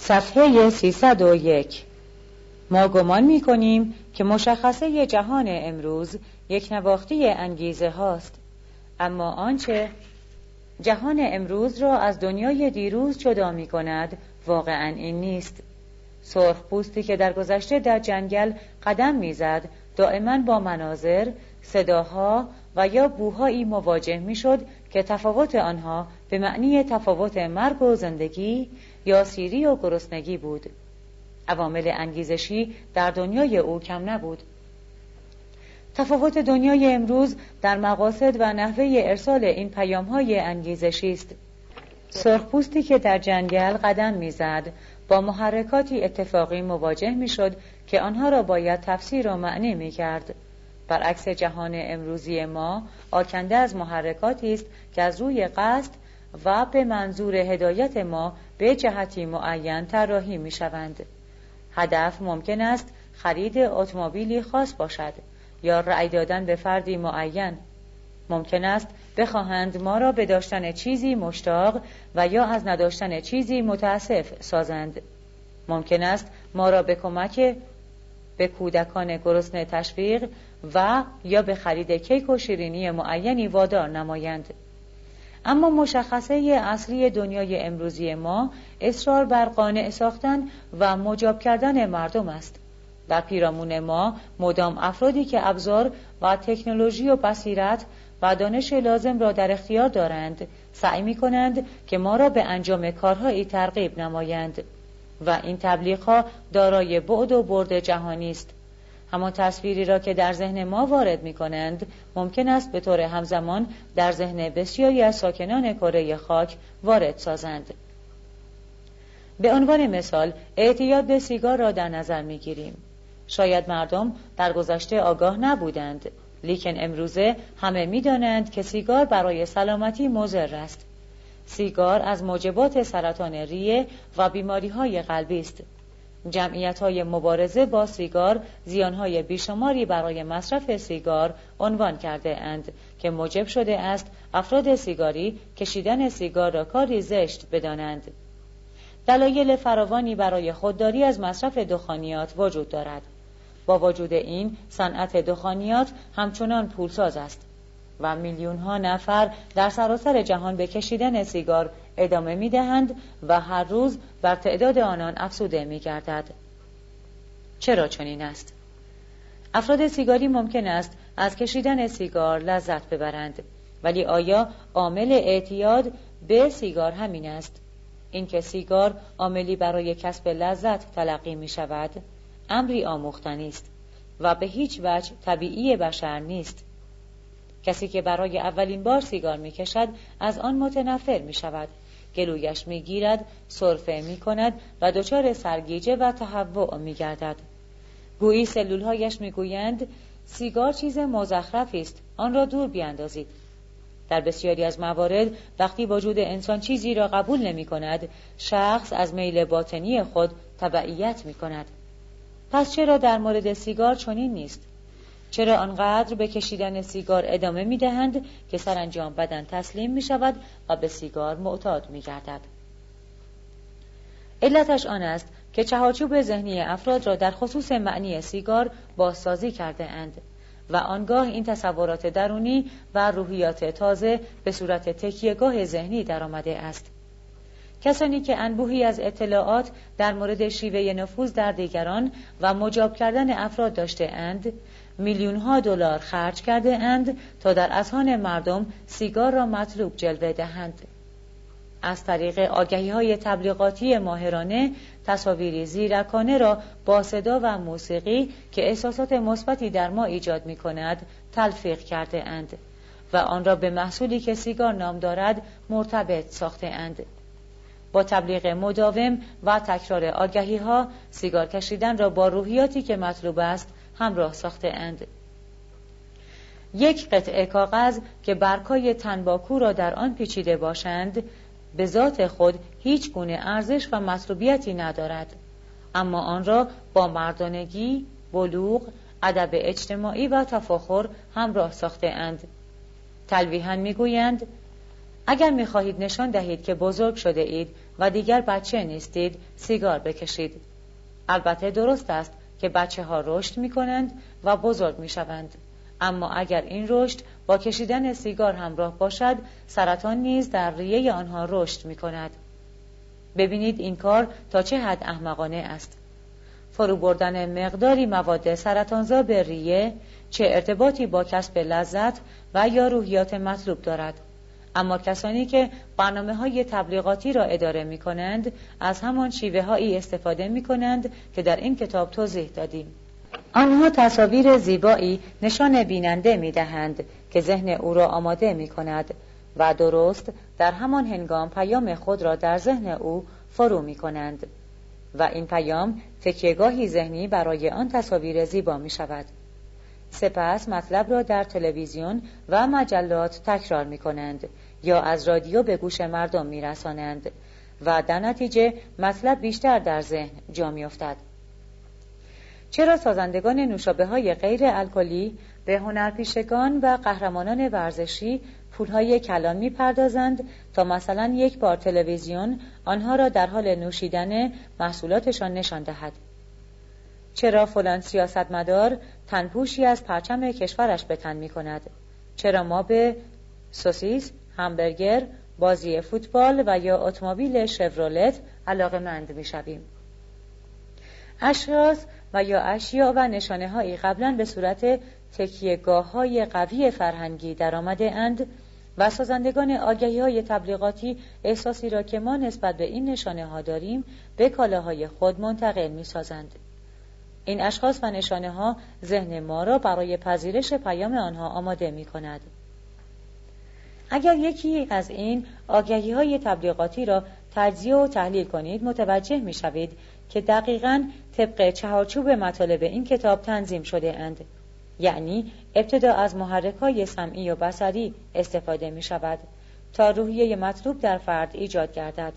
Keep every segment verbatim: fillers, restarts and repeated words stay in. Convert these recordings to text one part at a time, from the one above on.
صفحه سیصد و یک. ما گمان می کنیم که مشخصه جهان امروز یک نواختی انگیزه هاست، اما آنچه جهان امروز را از دنیای دیروز جدا می کند واقعاً این نیست. سرخ پوستی که در گذشته در جنگل قدم می زد دائما با مناظر، صداها و یا بوهایی مواجه می شد که تفاوت آنها به معنی تفاوت مرگ و زندگی یا سیری و گرسنگی بود. عوامل انگیزشی در دنیای او کم نبود. تفاوت دنیای امروز در مقاصد و نحوه ارسال این پیام‌های انگیزشی است. سرخپوستی که در جنگل قدم می‌زد با محرکاتی اتفاقی مواجه می‌شد که آنها را باید تفسیر و معنی می‌کرد. برعکس جهان امروزی ما آکنده از محرکاتی است که از روی قصد و به منظور هدایت ما به جهتی معین طراحی می‌شوند. هدف ممکن است خرید اتومبیلی خاص باشد یا رأی دادن به فردی معین. ممکن است بخواهند ما را به داشتن چیزی مشتاق و یا از نداشتن چیزی متاسف سازند. ممکن است ما را به کمک به کودکان گرسنه تشویق و یا به خرید کیک و شیرینی معینی وادار نمایند. اما مشخصه اصلی دنیای امروزی ما اصرار بر قانع ساختن و مجاب کردن مردم است. در پیرامون ما مدام افرادی که ابزار و تکنولوژی و بصیرت و دانش لازم را در اختیار دارند سعی می کنند که ما را به انجام کارهایی ترغیب نمایند و این تبلیغها دارای بعد و برد جهانی است. همان تصویری را که در ذهن ما وارد می کنند ممکن است به طور همزمان در ذهن بسیاری از ساکنان کره خاک وارد سازند. به عنوان مثال اعتیاد به سیگار را در نظر می گیریم. شاید مردم در گذشته آگاه نبودند، لیکن امروزه همه می دانند که سیگار برای سلامتی مضر است. سیگار از موجبات سرطان ریه و بیماری های قلبی است. جمعیت‌های مبارزه با سیگار زیان‌های بیشماری برای مصرف سیگار عنوان کرده اند که موجب شده است افراد سیگاری کشیدن سیگار را کاری زشت بدانند. دلایل فراوانی برای خودداری از مصرف دخانیات وجود دارد. با وجود این صنعت دخانیات همچنان پولساز است و میلیون‌ها نفر در سراسر جهان به کشیدن سیگار ادامه می‌دهند و هر روز بر تعداد آنان افزوده می‌گردد. چرا چنین است؟ افراد سیگاری ممکن است از کشیدن سیگار لذت ببرند، ولی آیا عامل اعتیاد به سیگار همین است؟ اینکه سیگار عاملی برای کسب لذت تلقی می‌شود، امری آموختنی است و به هیچ وجه طبیعی بشر نیست. کسی که برای اولین بار سیگار می‌کشد از آن متنفر می‌شود، گلویش می‌گیرد، سرفه می‌کند و دچار سرگیجه و تهوع می‌گردد. گویی سلول‌هایش می‌گویند سیگار چیز مزخرفی است، آن را دور بیاندازید. در بسیاری از موارد وقتی وجود انسان چیزی را قبول نمی‌کند، شخص از میل باطنی خود تبعیت می‌کند. پس چرا در مورد سیگار چنین نیست؟ چرا آنقدر به کشیدن سیگار ادامه می‌دهند که سرانجام بدن تسلیم می‌شود و به سیگار معتاد می‌گردد؟ علتش آن است که چهارچوب ذهنی افراد را در خصوص معنی سیگار بازسازی کرده اند و آنگاه این تصورات درونی و روحیات تازه به صورت تکیه‌گاه ذهنی درآمده است. کسانی که انبوهی از اطلاعات در مورد شیوه نفوذ در دیگران و مجاب کردن افراد داشته اند، میلیون ها دلار خرج کرده اند تا در اذهان مردم سیگار را مطلوب جلوه دهند. از طریق آگهی های تبلیغاتی ماهرانه تصاویری زیرکانه را با صدا و موسیقی که احساسات مثبتی در ما ایجاد می کند تلفیق کرده اند و آن را به محصولی که سیگار نام دارد مرتبط ساخته اند. با تبلیغ مداوم و تکرار آگهی ها سیگار کشیدن را با روحیاتی که مطلوب است همراه ساخته اند. یک قطعه کاغذ که برگ‌های تنباکو را در آن پیچیده باشند به ذات خود هیچ گونه ارزش و مطلوبیتی ندارد، اما آن را با مردانگی، بلوغ، ادب اجتماعی و تفاخر همراه ساخته اند. تلویحاً میگویند اگر می‌خواهید نشان دهید که بزرگ شده اید و دیگر بچه نیستید، سیگار بکشید. البته درست است که بچه ها رشد می‌کنند و بزرگ می‌شوند، اما اگر این رشد با کشیدن سیگار همراه باشد، سرطان نیز در ریه آنها رشد می‌کند. ببینید این کار تا چه حد احمقانه است. فرو بردن مقداری مواد سرطانزا به ریه چه ارتباطی با کسب لذت و یا روحیات مطلوب دارد؟ اما کسانی که برنامه‌های تبلیغاتی را اداره می‌کنند از همان شیوه‌هایی استفاده می‌کنند که در این کتاب توضیح دادیم. آنها تصاویر زیبایی نشان بیننده می‌دهند که ذهن او را آماده می‌کند و درست در همان هنگام پیام خود را در ذهن او فرو می‌کنند و این پیام تکیه‌گاهی ذهنی برای آن تصاویر زیبا می‌شود. سپس مطلب را در تلویزیون و مجلات تکرار می‌کنند یا از رادیو به گوش مردم می‌رسانند و در نتیجه مطلب بیشتر در ذهن جا می‌افتد. چرا سازندگان نوشابه‌های غیر الکلی به هنرپیشگان و قهرمانان ورزشی پولهای کلان می‌پردازند تا مثلا یک بار تلویزیون آنها را در حال نوشیدن محصولاتشان نشان دهد؟ چرا فلان سیاستمدار تنپوشی از پرچم کشورش به تن می‌کند؟ چرا ما به سوسیس، همبرگر، بازی فوتبال و یا اتومبیل شورولت علاقه‌مند می‌شویم؟ اشخاص و یا اشیاء و نشانه‌هایی قبلاً به صورت تکیه‌گاه‌های قوی فرهنگی در آمده اند و سازندگان آگهی‌های تبلیغاتی احساسی را که ما نسبت به این نشانه‌ها داریم به کالاهای خود منتقل می‌سازند. این اشخاص و نشانه‌ها ذهن ما را برای پذیرش پیام آنها آماده می‌کند. اگر یکی از این آگهی‌های تبلیغاتی را تجزیه و تحلیل کنید، متوجه می‌شوید که دقیقاً طبق چهارچوب مطالب این کتاب تنظیم شده اند. یعنی ابتدا از محرک‌های سمعی و بصری استفاده می‌شود تا روحیه مطلوب در فرد ایجاد گردد.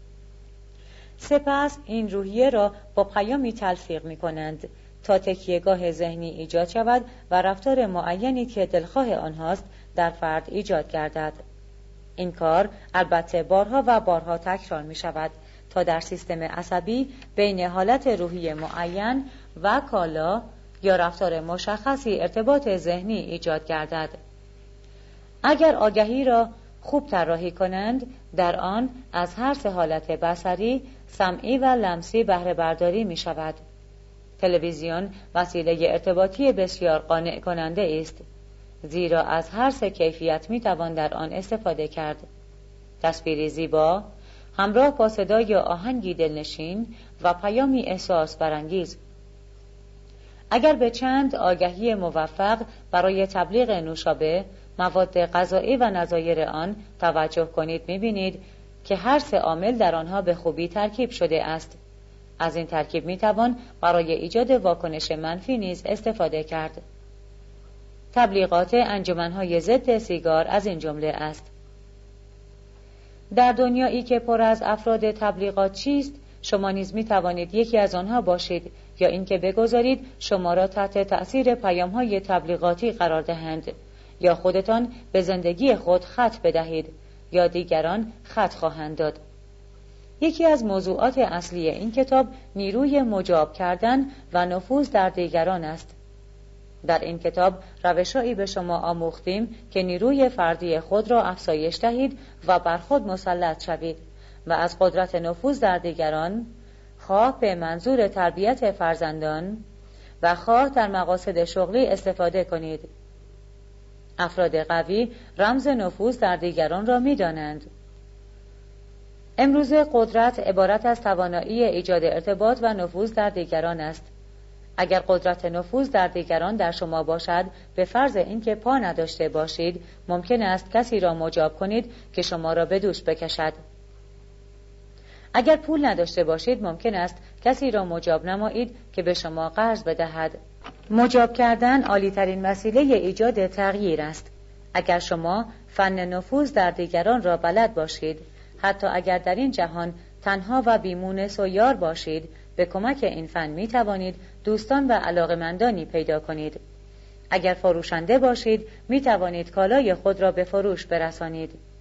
سپس این روحیه را با پیامی تلفیق می‌کنند تا تکیه‌گاه ذهنی ایجاد شود و رفتار معینی که دلخواه آنهاست در فرد ایجاد گردد. این کار البته بارها و بارها تکرار می‌شود تا در سیستم عصبی بین حالت روحی معین و کالا یا رفتار مشخصی ارتباط ذهنی ایجاد گردد. اگر آگهی را خوب طراحی کنند، در آن از هر سه حالت بصری، سمعی و لمسی بهره برداری می شود. تلویزیون وسیله ارتباطی بسیار قانع کننده است، زیرا از هر سه کیفیت می توان در آن استفاده کرد. تصویری زیبا، همراه با صدای یا آهنگی دلنشین و پیامی احساس برانگیز. اگر به چند آگهی موفق برای تبلیغ نوشابه، مواد غذایی و نظایر آن توجه کنید، می‌بینید که هر سه عامل در آنها به خوبی ترکیب شده است. از این ترکیب می‌توان برای ایجاد واکنش منفی نیز استفاده کرد. تبلیغات انجمن‌های ضد سیگار از این جمله است. در دنیایی که پر از افراد تبلیغات چیست، شما نیز می‌توانید یکی از آنها باشید یا اینکه بگذارید شما را تحت تأثیر پیام‌های تبلیغاتی قرار دهند، یا خودتان به زندگی خود خط بدهید یا دیگران خط خواهند داد. یکی از موضوعات اصلی این کتاب نیروی مجاب کردن و نفوذ در دیگران است. در این کتاب روش‌هایی به شما آموختیم که نیروی فردی خود را افزایش دهید و بر خود مسلط شوید و از قدرت نفوذ در دیگران، خواه به منظور تربیت فرزندان و خواه در مقاصد شغلی استفاده کنید. افراد قوی رمز نفوذ در دیگران را می‌دانند. امروزه قدرت عبارت از توانایی ایجاد ارتباط و نفوذ در دیگران است. اگر قدرت نفوذ در دیگران در شما باشد، به فرض اینکه پا نداشته باشید، ممکن است کسی را مجاب کنید که شما را به دوش بکشد. اگر پول نداشته باشید، ممکن است کسی را مجاب نمایید که به شما قرض بدهد. مجاب کردن عالی‌ترین وسیله ایجاد تغییر است. اگر شما فن نفوذ در دیگران را بلد باشید، حتی اگر در این جهان تنها و بیمونس و یار باشید، به کمک این فن می توانید دوستان و علاقمندانی پیدا کنید. اگر فروشنده باشید، می توانید کالای خود را به فروش برسانید.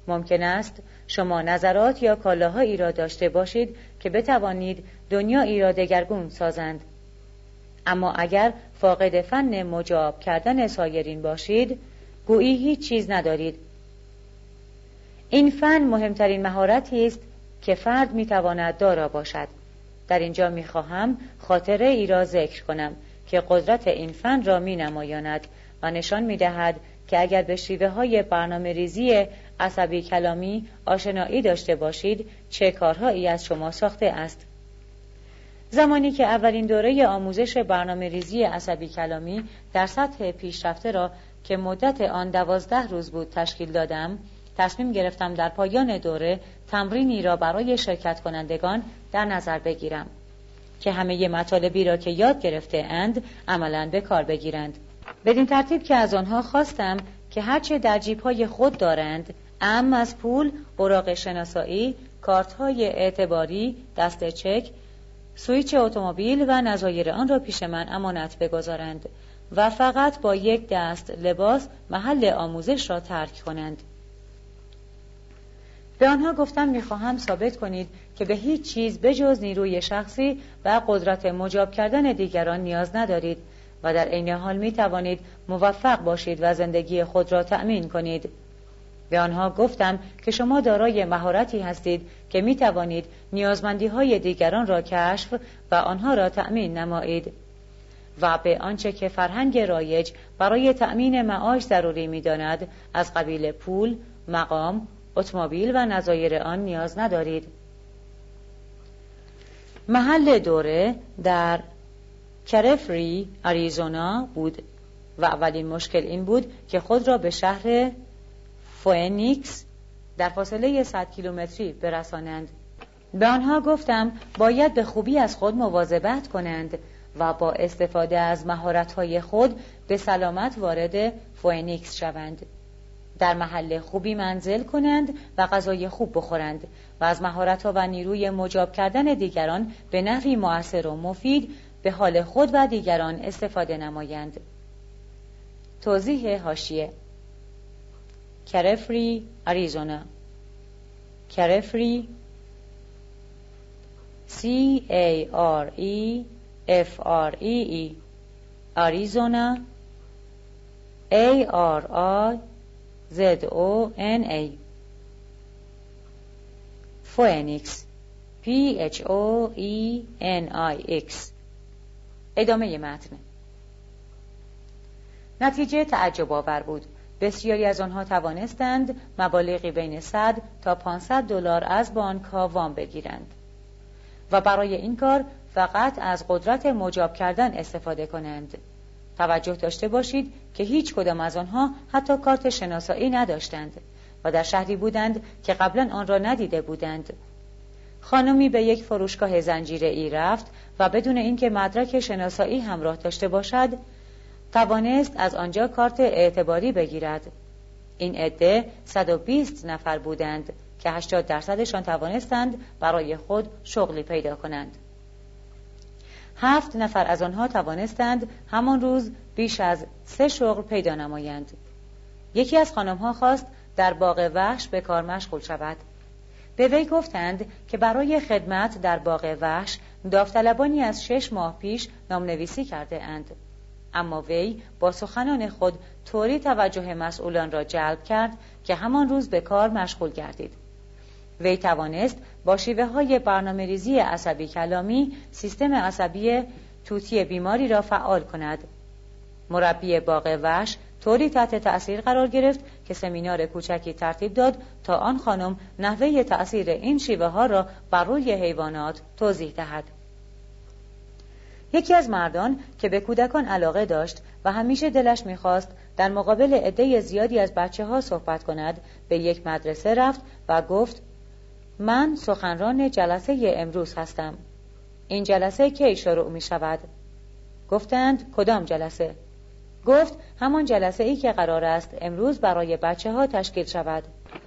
ممکن است شما نظرات یا کالاهایی را داشته باشید که بتوانید دنیایی را دگرگون سازند. اما اگر فاقد فن مجاب کردن سایرین باشید، گویی هیچ چیز ندارید. این فن مهمترین مهارتی است که فرد میتواند دارا باشد. در اینجا میخواهم خاطره ای را ذکر کنم که قدرت این فن را می نمایاند و نشان می دهد که اگر به شیوه های برنامه ریزی عصبی کلامی آشنایی داشته باشید چه کارهایی از شما ساخته است. زمانی که اولین دوره آموزش برنامه ریزی عصبی کلامی در سطح پیشرفته را که مدت آن دوازده روز بود تشکیل دادم، تصمیم گرفتم در پایان دوره تمرینی را برای شرکت کنندگان در نظر بگیرم که همه مطالبی را که یاد گرفته اند عملاً به کار بگیرند. بدین ترتیب که از آنها خواستم که هرچه در جیب‌های خود دارند، اعم از پول، اوراق شناسایی، کارت‌های اعتباری، دسته چک، سوئیچ اتومبیل و نظایر آن را پیش من امانت بگذارند و فقط با یک دست لباس محل آموزش را ترک کنند. به آنها گفتم میخواهم ثابت کنید که به هیچ چیز بجز نیروی شخصی و قدرت مجاب کردن دیگران نیاز ندارید و در عین حال می توانید موفق باشید و زندگی خود را تأمین کنید. به آنها گفتم که شما دارای مهارتی هستید که می توانید نیازمندی های دیگران را کشف و آنها را تأمین نمایید و به آنچه که فرهنگ رایج برای تأمین معاش ضروری می داند از قبیل پول، مقام، اتومبیل و نظایر آن نیاز ندارید. محل دوره در کرفری، آریزونا بود و اولین مشکل این بود که خود را به شهر فوئنیکس در فاصله صد کیلومتری برسانند. به آنها گفتم باید به خوبی از خود مواظبت کنند و با استفاده از مهارت‌های خود به سلامت وارد فوئنیکس شوند، در محل خوبی منزل کنند و غذای خوب بخورند و از مهارت‌ها و نیروی مجاب کردن دیگران به نحوی مؤثر و مفید به حال خود و دیگران استفاده نمایند. توضیح حاشیه: کرفری، آریزونا. کرفری C A R E F R E E آریزونا A R I Z O N A فوئنیکس P H O E N I X. ادامه متن. نتیجه تعجب آور بود. بسیاری از آنها توانستند مبالغی بین صد تا پانصد دلار از بانک‌ها وام بگیرند و برای این کار فقط از قدرت مجاب کردن استفاده کنند. توجه داشته باشید که هیچ کدام از آنها حتی کارت شناسایی نداشتند و در شهری بودند که قبلا آن را ندیده بودند. خانمی به یک فروشگاه زنجیره‌ای رفت و بدون اینکه مدرک شناسایی همراه داشته باشد توانست از آنجا کارت اعتباری بگیرد. این عده صد و بیست نفر بودند که هشتاد درصدشان توانستند برای خود شغلی پیدا کنند. هفت نفر از آنها توانستند همان روز بیش از سه شغل پیدا نمایند. یکی از خانم‌ها خواست در باغ وحش به کار مشغول شود. به وی گفتند که برای خدمت در باغ وحش داوطلبانی از شش ماه پیش نامنویسی کرده اند. اما وی با سخنان خود طوری توجه مسئولان را جلب کرد که همان روز به کار مشغول گردید. وی توانست با شیوه های برنامه ریزی عصبی کلامی سیستم عصبی توتی بیماری را فعال کند. مربی باغ وحش طوری تحت تأثیر قرار گرفت که سمینار کوچکی ترتیب داد تا آن خانم نحوه تأثیر این شیوه ها را بر روی حیوانات توضیح دهد. یکی از مردان که به کودکان علاقه داشت و همیشه دلش می‌خواست در مقابل عده زیادی از بچه‌ها صحبت کند، به یک مدرسه رفت و گفت: من سخنران جلسه امروز هستم. این جلسه کی شروع می شود؟ گفتند: کدام جلسه؟ گفت: همان جلسه ای که قرار است امروز برای بچه ها تشکیل شود.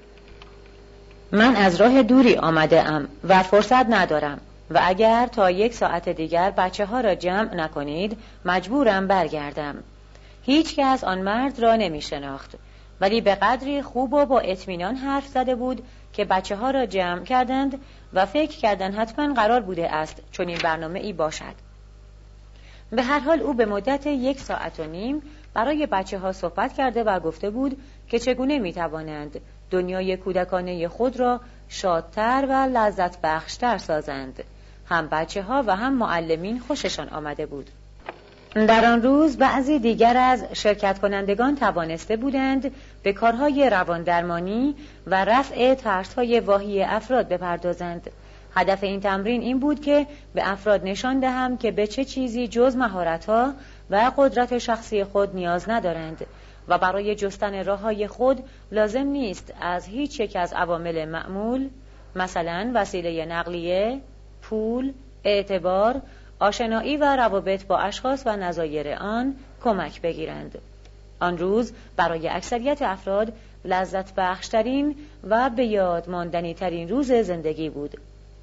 من از راه دوری آمده ام و فرصت ندارم و اگر تا یک ساعت دیگر بچه ها را جمع نکنید مجبورم برگردم. هیچ کس آن مرد را نمی شناخت. ولی به قدری خوب و با اطمینان حرف زده بود که بچه ها را جمع کردند و فکر کردند حتما قرار بوده است چون این برنامه ای باشد. به هر حال او به مدت یک ساعت و نیم برای بچه ها صحبت کرده و گفته بود که چگونه می توانند دنیای کودکانه خود را شادتر و لذت بخشتر سازند. هم بچه ها و هم معلمین خوششان آمده بود. در آن روز بعضی دیگر از شرکت کنندگان توانسته بودند به کارهای رواندرمانی و رفع ترس‌های واهی افراد بپردازند. هدف این تمرین این بود که به افراد نشان دهم که به چه چیزی جز مهارت‌ها و قدرت شخصی خود نیاز ندارند و برای جستن راه‌های خود لازم نیست از هیچ یک از عوامل معمول، مثلا وسیله نقلیه، پول، اعتبار، آشنایی و روابط با اشخاص و نظایر آن کمک بگیرند. آن روز برای اکثریت افراد لذت بخشترین و به یاد ماندنی ترین روز زندگی بود.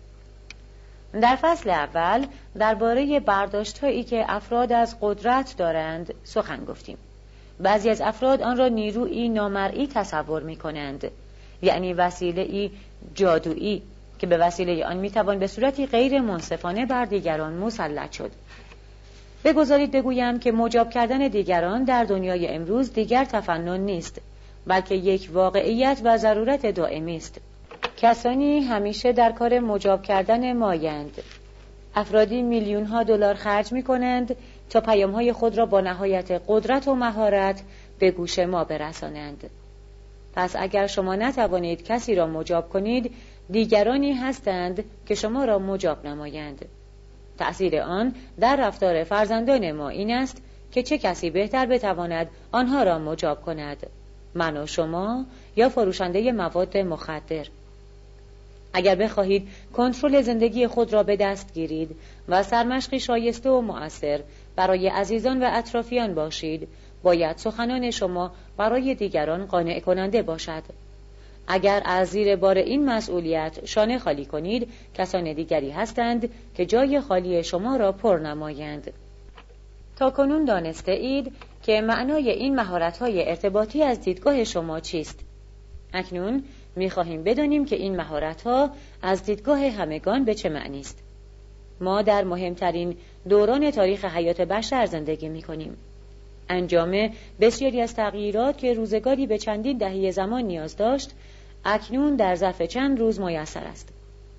در فصل اول درباره برداشت‌هایی که افراد از قدرت دارند سخن گفتیم. بعضی از افراد آن را نیرویی نامرئی تصور می‌کنند، یعنی وسیله‌ای جادویی که به وسیله آن میتوان به صورتی غیر منصفانه بر دیگران مسلط شد. بگذارید بگویم که مجاب کردن دیگران در دنیای امروز دیگر تفنن نیست، بلکه یک واقعیت و ضرورت دائمی است. کسانی همیشه در کار مجاب کردن مایند. افرادی میلیون ها دلار خرج می کنند تا پیام های خود را با نهایت قدرت و مهارت به گوش ما برسانند. پس اگر شما نتوانید کسی را مجاب کنید، دیگرانی هستند که شما را مجاب نمایند. تأثیر آن در رفتار فرزندان ما این است که چه کسی بهتر بتواند آنها را مجاب کند، من و شما یا فروشنده مواد مخدر. اگر بخواهید کنترل زندگی خود را به دست گیرید و سرمشقی شایسته و مؤثر برای عزیزان و اطرافیان باشید، باید سخنان شما برای دیگران قانع کننده باشد. اگر از زیر بار این مسئولیت شانه خالی کنید، کسان دیگری هستند که جای خالی شما را پر نمایند. تا کنون دانسته اید که معنای این مهارت‌های ارتباطی از دیدگاه شما چیست. اکنون می‌خواهیم بدانیم که این مهارت‌ها از دیدگاه همگان به چه معنی است. ما در مهمترین دوران تاریخ حیات بشر زندگی می‌کنیم. انجام بسیاری از تغییرات که روزگاری به چندین دهه زمان نیاز داشت، اکنون در ظرف چند روز میسر است.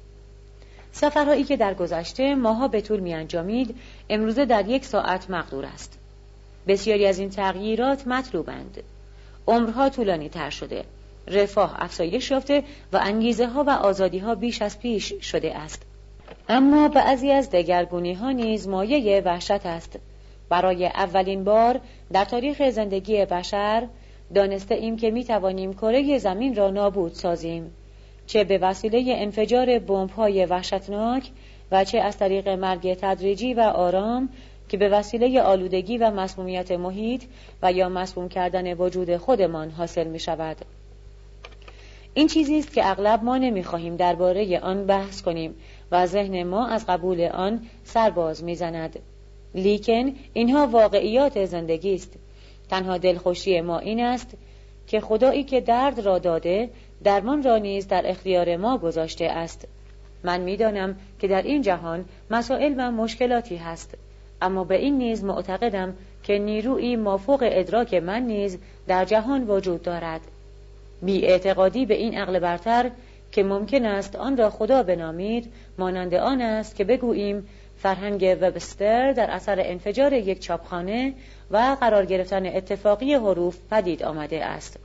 سفرهایی که در گذشته ماها به طول می انجامید، امروزه در یک ساعت مقدور است. بسیاری از این تغییرات مطلوبند. عمرها طولانی تر شده، رفاه افزایش یافته و انگیزه ها و آزادی ها بیش از پیش شده است. اما بعضی از دگرگونی ها نیز مایه وحشت است. برای اولین بار در تاریخ زندگی بشر دانسته ایم که می توانیم کره زمین را نابود سازیم، چه به وسیله انفجار بمب‌های وحشتناک و چه از طریق مرگ تدریجی و آرام که به وسیله آلودگی و مسمومیت محیط و یا مسموم کردن وجود خودمان حاصل می شود. این چیزی است که اغلب ما نمی خواهیم درباره آن بحث کنیم و ذهن ما از قبول آن سرباز می زند. لیکن اینها واقعیات زندگی است. تنها دلخوشی ما این است که خدایی که درد را داده، درمان را نیز در اختیار ما گذاشته است. من می‌دانم که در این جهان مسائل و مشکلاتی هست، اما به این نیز معتقدم که نیرویی مافوق ادراک من نیز در جهان وجود دارد. بی اعتقادی به این عقل برتر که ممکن است آن را خدا بنامید، مانند آن است که بگوییم فرهنگ وبستر در اثر انفجار یک چاپخانه و قرار گرفتن اتفاقی حروف پدید آمده است.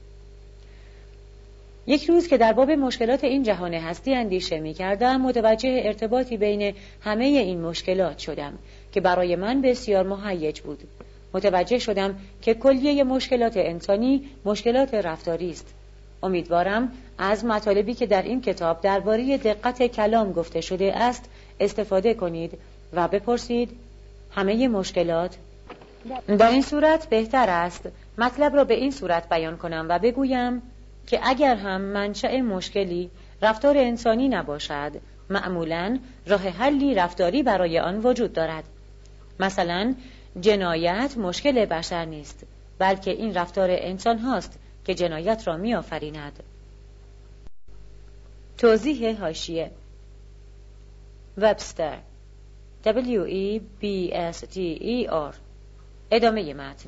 یک روز که در باب مشکلات این جهان هستی اندیشه می کردم، متوجه ارتباطی بین همه این مشکلات شدم که برای من بسیار مهیج بود. متوجه شدم که کلیه مشکلات انسانی مشکلات رفتاری است. امیدوارم از مطالبی که در این کتاب درباره دقت کلام گفته شده است استفاده کنید و بپرسید همه مشکلات؟ در این صورت بهتر است مطلب را به این صورت بیان کنم و بگویم که اگر هم منشأ مشکلی رفتار انسانی نباشد، معمولاً راه حلی رفتاری برای آن وجود دارد. مثلا جنایت مشکل بشر نیست، بلکه این رفتار انسان هاست که جنایت را می آفریند. توضیح حاشیه: وبستر دبلیو ای بی اس تی ای آر. ادامه متن.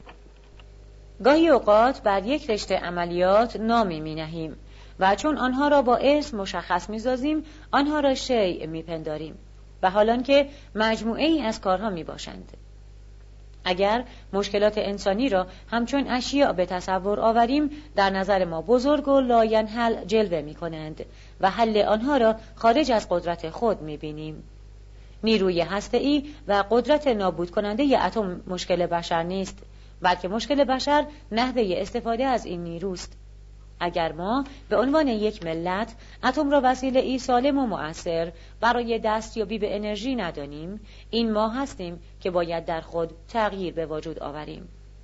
گاهی اوقات بر یک رشته عملیات نامی می نهیم و چون آنها را با اسم مشخص می سازیم آنها را شیء می پنداریم و حالان که مجموعه ای از کارها می باشند. اگر مشکلات انسانی را همچون اشیاء به تصور آوریم در نظر ما بزرگ و لاینحل جلوه می کنند و حل آنها را خارج از قدرت خود می بینیم. نیروی هسته‌ای و قدرت نابود کننده اتم مشکل بشر نیست، بلکه مشکل بشر نحوه استفاده از این نیروست. اگر ما به عنوان یک ملت اتم را وسیله‌ای سالم و مؤثر برای دستیابی به انرژی ندانیم، این ما هستیم که باید در خود تغییر به وجود آوریم.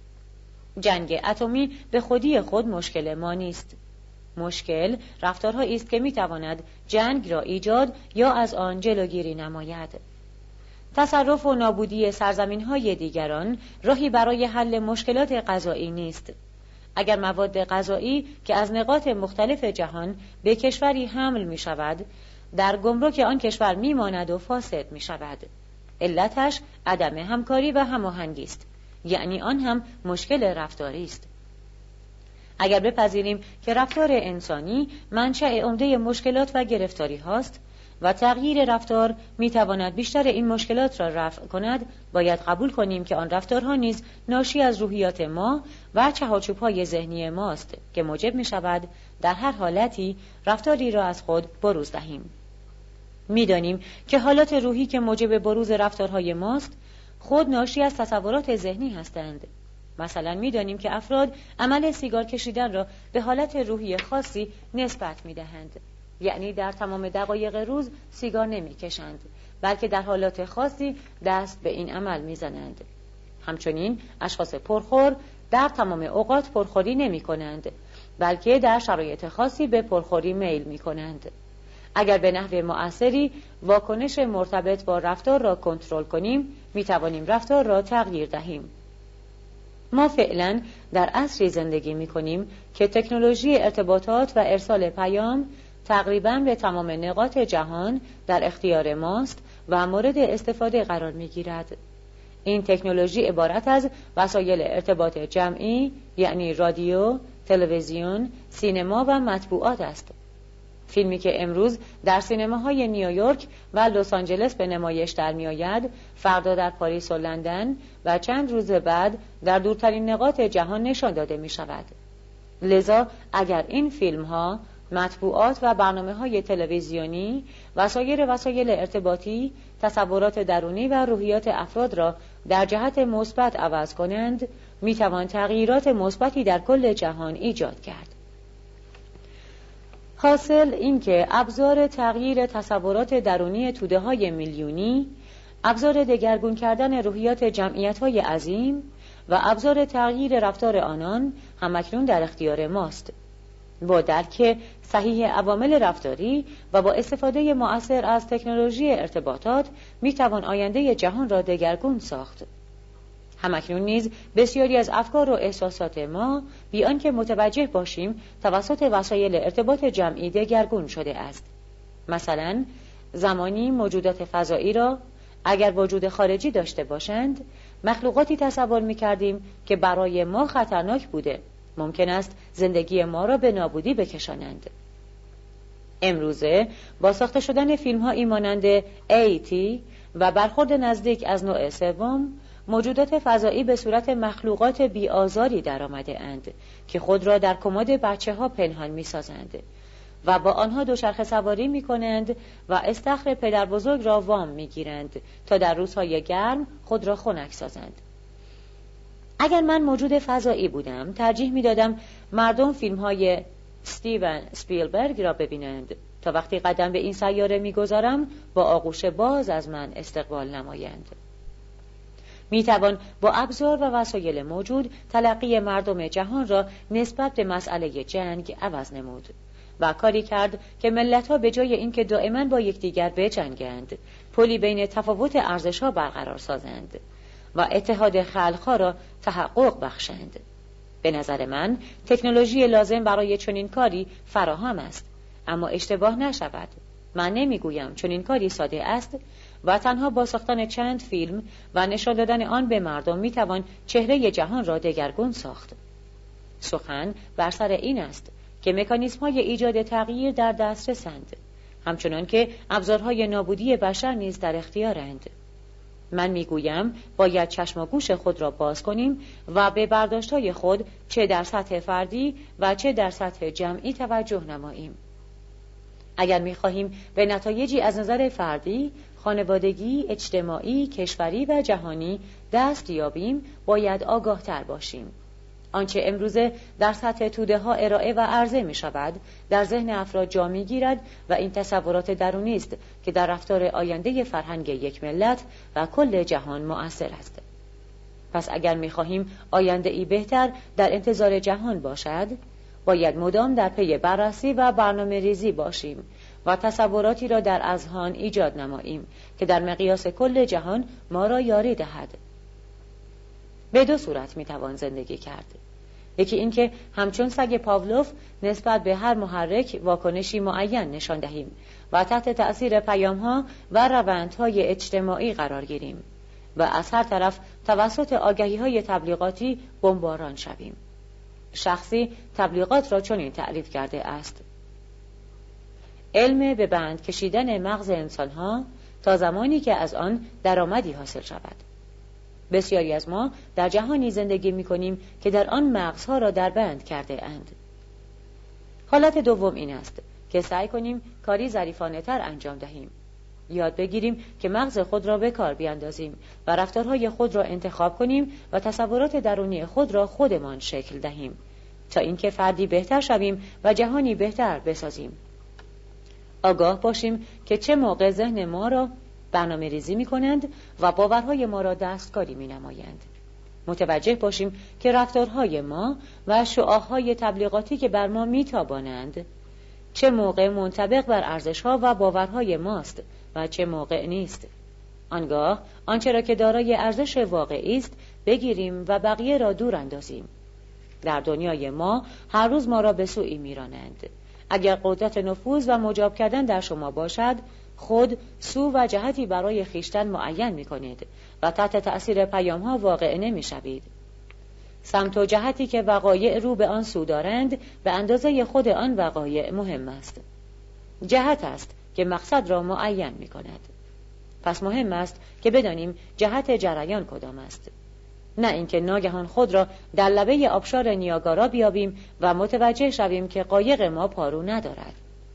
جنگ اتمی به خودی خود مشکل ما نیست. مشکل رفتارهایی است که میتواند جنگ را ایجاد یا از آن جلوگیری نماید. تصرف و نابودی سرزمین‌های دیگران راهی برای حل مشکلات غذایی نیست. اگر مواد غذایی که از نقاط مختلف جهان به کشوری حمل می شود، در گمرک آن کشور می ماند و فاسد می شود. علتش عدم همکاری و هماهنگی است، یعنی آن هم مشکل رفتاری است. اگر بپذیریم که رفتار انسانی منشأ عمده مشکلات و گرفتاری هاست و تغییر رفتار می تواند بیشتر این مشکلات را رفع کند، باید قبول کنیم که آن رفتارها نیز ناشی از روحیات ما و چهارچوب‌های ذهنی ماست که موجب می شود در هر حالتی رفتاری را از خود بروز دهیم. می دانیم که حالات روحی که موجب بروز رفتارهای ماست خود ناشی از تصورات ذهنی هستند. مثلا می دانیم که افراد عمل سیگار کشیدن را به حالت روحی خاصی نسبت می دهند، یعنی در تمام دقایق روز سیگار نمی کشند، بلکه در حالات خاصی دست به این عمل می زنند. همچنین اشخاص پرخور در تمام اوقات پرخوری نمی کنند، بلکه در شرایط خاصی به پرخوری میل می کنند. اگر به نحو مؤثری واکنش مرتبط با رفتار را کنترل کنیم، می توانیم رفتار را تغییر دهیم. ما فعلا در عصری زندگی می کنیم که تکنولوژی ارتباطات و ارسال پیام تقریباً به تمام نقاط جهان در اختیار ماست و مورد استفاده قرار می گیرد. این تکنولوژی عبارت از وسایل ارتباط جمعی، یعنی رادیو، تلویزیون، سینما و مطبوعات است. فیلمی که امروز در سینماهای نیویورک و لس آنجلس به نمایش در می آید، فردا در پاریس و لندن و چند روز بعد در دورترین نقاط جهان نشان داده می شود. لذا اگر این فیلم ها، مطبوعات و برنامه‌های تلویزیونی و سایر وسایل ارتباطی تصورات درونی و روحیات افراد را در جهت مثبت عوض کنند، می توان تغییرات مثبتی در کل جهان ایجاد کرد. حاصل این که ابزار تغییر تصورات درونی توده‌های میلیونی، ابزار دگرگون کردن روحیات جمعیت‌های عظیم و ابزار تغییر رفتار آنان همکنون در اختیار ماست. با درک صحیح عوامل رفتاری و با استفاده مؤثر از تکنولوژی ارتباطات می توان آینده جهان را دگرگون ساخت. همکنون نیز بسیاری از افکار و احساسات ما بی آنکه متوجه باشیم توسط وسایل ارتباط جمعی دگرگون شده است. مثلا زمانی موجودات فضایی را اگر وجود خارجی داشته باشند مخلوقاتی تصور می کردیم که برای ما خطرناک بوده، ممکن است زندگی ما را به نابودی بکشانند. امروزه با ساخته شدن فیلم ها مانند ای تی و برخورد نزدیک از نوع سوم، موجودات فضایی به صورت مخلوقات بی آزاری در آمده اند که خود را در کمد بچه ها پنهان می سازند و با آنها دوچرخه سواری می کنند و استخر پدر بزرگ را وام می گیرند تا در روزهای گرم خود را خنک سازند. اگر من موجود فضایی بودم ترجیح می دادم مردم فیلم های استیون اسپیلبرگ را ببینند تا وقتی قدم به این سیاره می گذارم با آغوش باز از من استقبال نمایند. می توان با ابزار و وسایل موجود تلقی مردم جهان را نسبت به مسئله جنگ عوض نمود و کاری کرد که ملت‌ها به جای اینکه دائما با یکدیگر بجنگند، پلی بین تفاوت ارزش‌ها برقرار سازند و اتحاد خلق‌ها را تحقق بخشند. به نظر من تکنولوژی لازم برای چنین کاری فراهم است، اما اشتباه نشود. من نمیگویم چنین کاری ساده است و تنها با ساختن چند فیلم و نشان دادن آن به مردم میتوان چهره جهان را دگرگون ساخت. سخن بر سر این است که مکانیزم‌های ایجاد تغییر در دسترسند، همچنان که ابزارهای نابودی بشر نیز در اختیارند. من میگویم باید چشم و گوش خود را باز کنیم و به برداشت‌های خود چه در سطح فردی و چه در سطح جمعی توجه نماییم. اگر می‌خواهیم به نتایجی از نظر فردی، خانوادگی، اجتماعی، کشوری و جهانی دست یابیم، باید آگاه‌تر باشیم. آنچه امروزه در سطح توده ها ارائه و عرضه می شود در ذهن افراد جا می گیرد و این تصورات درونی است که در رفتار آینده فرهنگ یک ملت و کل جهان مؤثر است. پس اگر می خواهیم آینده ای بهتر در انتظار جهان باشد، باید مدام در پی بررسی و برنامه ریزی باشیم و تصوراتی را در اذهان ایجاد نماییم که در مقیاس کل جهان ما را یاری دهد. به دو صورت می توان زندگی کرد. یکی این که همچون سگ پاولوف نسبت به هر محرک واکنشی معین نشان دهیم و تحت تأثیر پیام‌ها و روندهای اجتماعی قرار گیریم و از هر طرف توسط آگهی‌های تبلیغاتی بمباران شویم. شخصی تبلیغات را چنین تعریف کرده است: علم به بند کشیدن مغز انسان‌ها تا زمانی که از آن درآمدی حاصل شود. بسیاری از ما در جهانی زندگی می‌کنیم که در آن مغزها را در بند کرده اند. حالت دوم این است که سعی کنیم کاری ظریفانه‌تر انجام دهیم. یاد بگیریم که مغز خود را به کار بیاندازیم و رفتارهای خود را انتخاب کنیم و تصورات درونی خود را خودمان شکل دهیم تا اینکه فردی بهتر شویم و جهانی بهتر بسازیم. آگاه باشیم که چه موقع ذهن ما را برنامه ریزی می کنند و باورهای ما را دستکاری می نمایند. متوجه باشیم که رفتارهای ما و شعارهای تبلیغاتی که بر ما می تابانند چه موقع منطبق بر ارزشها و باورهای ماست و چه موقع نیست. آنگاه آنچه را که دارای ارزش واقعی است بگیریم و بقیه را دور اندازیم. در دنیای ما هر روز ما را به سوی می رانند. اگر قدرت نفوذ و مجاب کردن در شما باشد، خود سو و جهتی برای خیشتن معین می کنید و تحت تأثیر پیام ها واقع نمی شوید. سمت و جهتی که وقایع رو به آن سو دارند به اندازه خود آن وقایع مهم است. جهت است که مقصد را معین می کند. پس مهم است که بدانیم جهت جریان کدام است، نه اینکه ناگهان خود را در لبه آبشار نیاگارا بیابیم و متوجه شویم که قایق ما پارو ندارد.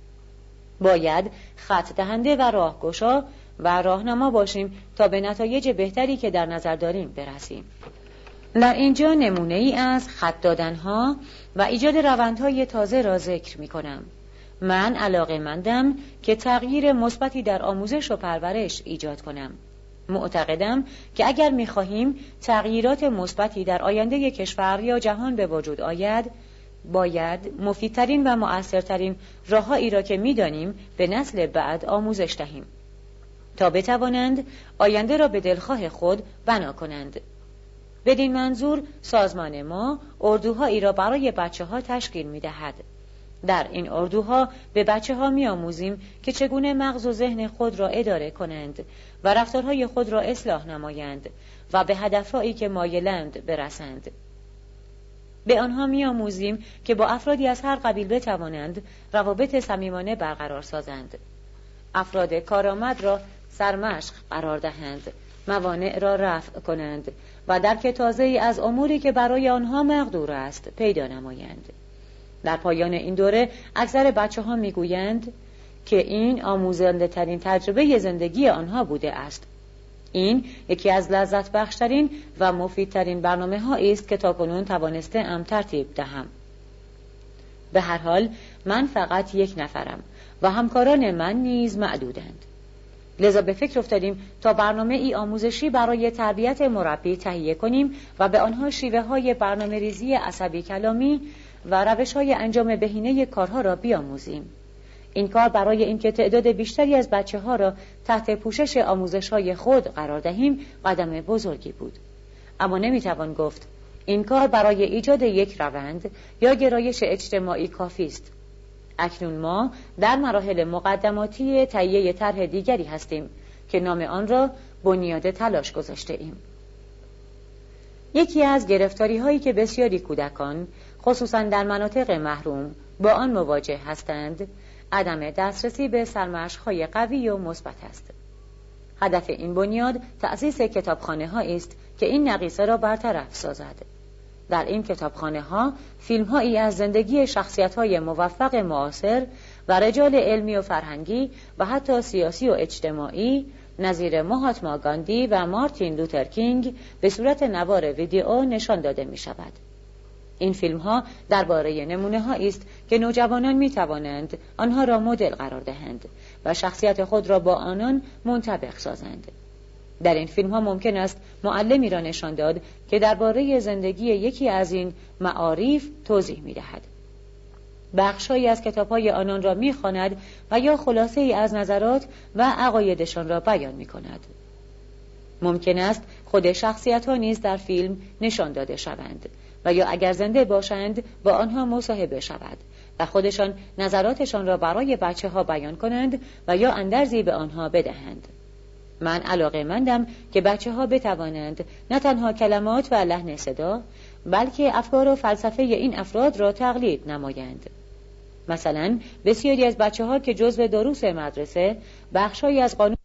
باید خط دهنده و راهگشا و راهنما باشیم تا به نتایج بهتری که در نظر داریم برسیم. در اینجا نمونه ای از خط دادنها و ایجاد روندهای تازه را ذکر می کنم. من علاقه‌مندم که تغییر مثبتی در آموزش و پرورش ایجاد کنم. معتقدم که اگر می خواهیم تغییرات مثبتی در آینده کشور یا جهان به وجود آید، باید مفیدترین و مؤثرترین راههایی را که می‌دانیم به نسل بعد آموزش دهیم تا بتوانند آینده را به دلخواه خود بنا کنند. بدین منظور سازمان ما اردوهایی را برای بچه‌ها تشکیل می‌دهد. در این اردوها به بچه‌ها می‌آموزیم که چگونه مغز و ذهن خود را اداره کنند و رفتارهای خود را اصلاح نمایند و به هدفهایی که مایلند برسند. به آنها می‌آموزیم که با افرادی از هر قبیل بتوانند روابط صمیمانه برقرار سازند، افراد کارآمد را سرمشق قرار دهند، موانع را رفع کنند و درک تازه‌ای از اموری که برای آنها مقدور است پیدا نمایند. در پایان این دوره اکثر بچه‌ها می‌گویند که این آموزنده ترین تجربه زندگی آنها بوده است. این یکی از لذت بخشترین و مفیدترین برنامه‌هایی است که تاکنون توانسته ام ترتیب دهم. به هر حال من فقط یک نفرم و همکاران من نیز معدودند. لذا به فکر افتادیم تا برنامه ای آموزشی برای تربیت مربی تهیه کنیم و به آنها شیوه های برنامه ریزی عصبی کلامی و روش های انجام بهینه کارها را بیاموزیم. این کار برای اینکه تعداد بیشتری از بچه ها را تحت پوشش آموزش های خود قرار دهیم قدم بزرگی بود. اما نمیتوان گفت این کار برای ایجاد یک روند یا گرایش اجتماعی کافی است. اکنون ما در مراحل مقدماتی تهیه طرح دیگری هستیم که نام آن را بنیاد تلاش گذاشته ایم. یکی از گرفتاری هایی که بسیاری کودکان خصوصا در مناطق محروم با آن مواجه هستند، عدم دسترسی به سرمشق‌های قوی و مثبت است. هدف این بنیاد تأسیس کتابخانه ها است که این نقیصه را برطرف سازد. در این کتابخانه ها فیلم هایی از زندگی شخصیت های موفق معاصر و رجال علمی و فرهنگی و حتی سیاسی و اجتماعی نظیر مهاتما گاندی و مارتین لوتر کینگ به صورت نوار ویدئو نشان داده می شود. این فیلم ها درباره نمونه ها است که نوجوانان می توانند آنها را مدل قرار دهند و شخصیت خود را با آنان منطبق سازند. در این فیلم ها ممکن است معلمی را نشان داد که درباره زندگی یکی از این معارف توضیح می دهد. بخشهایی از کتاب‌های آنان را می‌خواند و یا خلاصه ای از نظرات و عقایدشان را بیان می‌کند. ممکن است خود شخصیت‌ها نیز در فیلم نشان داده شوند و یا اگر زنده باشند با آنها مصاحبه شود و خودشان نظراتشان را برای بچه‌ها بیان کنند و یا اندرزی به آنها بدهند. من علاقه‌مندم که بچه‌ها بتوانند نه تنها کلمات و لحن صدا بلکه افکار و فلسفه این افراد را تقلید نمایند. مثلا بسیاری از بچه‌ها که جزو دروس مدرسه بخشایی از قانون